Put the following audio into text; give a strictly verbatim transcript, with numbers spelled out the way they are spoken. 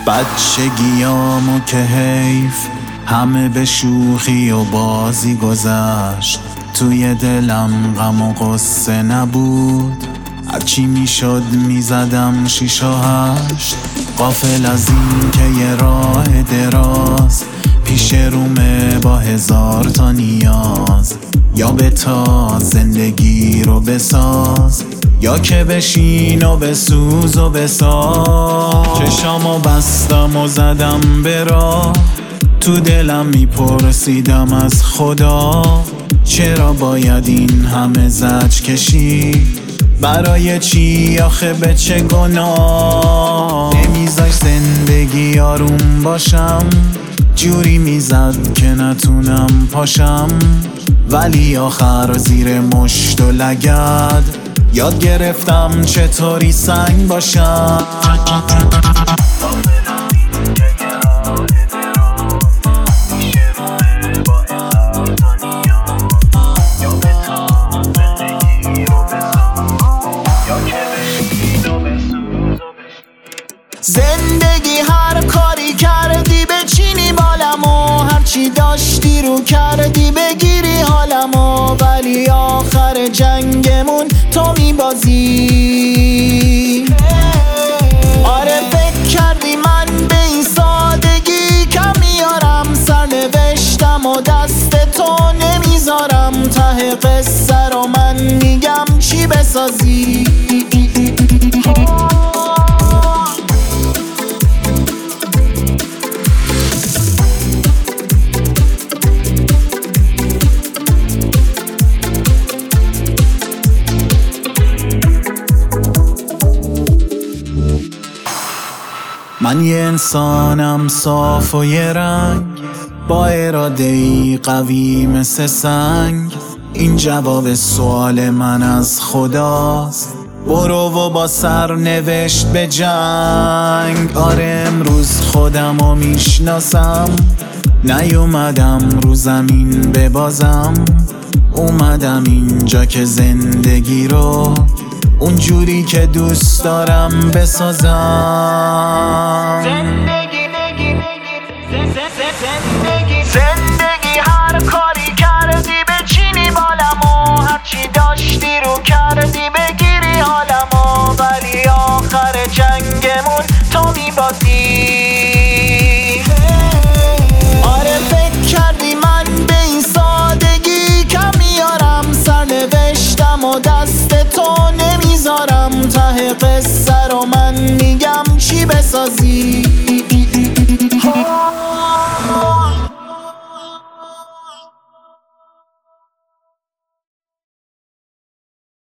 بچگیامو که حیف همه به شوخی و بازی گذشت، توی دلم غم و غصه نبود، هرچی میشد میزدم شیش و هشت. غافل از این که یه راه دراز پیش رومه با هزار تا نیاز، یا به تا زندگی رو بساز یا که بشین و بسوز و بساز. چشامو بستم و زدم به راه، تو دلم میپرسیدم از خدا چرا باید این همه زجر کشید، برای چی آخه به چه گناه. نمیذاش زندگی آروم باشم، جوری میزد که نتونم پاشم، ولی آخر زیر مشت و لگد یاد گرفتم چطوری سنگ باشم. زندگی هر کاری کردی بچینی بالمو، هرچی داشتی رو کردی بگیری حالمو، ولی آخر جنگمون تو میبازی. آره فکر کردی من به این سادگی کم میارم، سرنوشتم و دست تو نمیذارم، ته قصه رو من میگم چی بسازی. من یه انسانم صاف و یه رنگ، با اراده‌ای قوی مثل سنگ، این جواب سوال من از خداست، برو و با سرنوشت به جنگ. آره امروز خودمو میشناسم، نیومدم رو زمین ببازم، اومدم اینجا که زندگی رو اونجوری که دوست دارم بسازم. زندگی زندگی زندگی هر کاری کردی بچینی بالمو، هرچی داشتی رو کردی بگیری حالمو، ولی آخر جنگمون تو میبازی. آره فکر کردی من به این سادگی کم میارم، سرنوشتم و دست تو نمیذارم، ته قصه رو من میگم چی بسازی.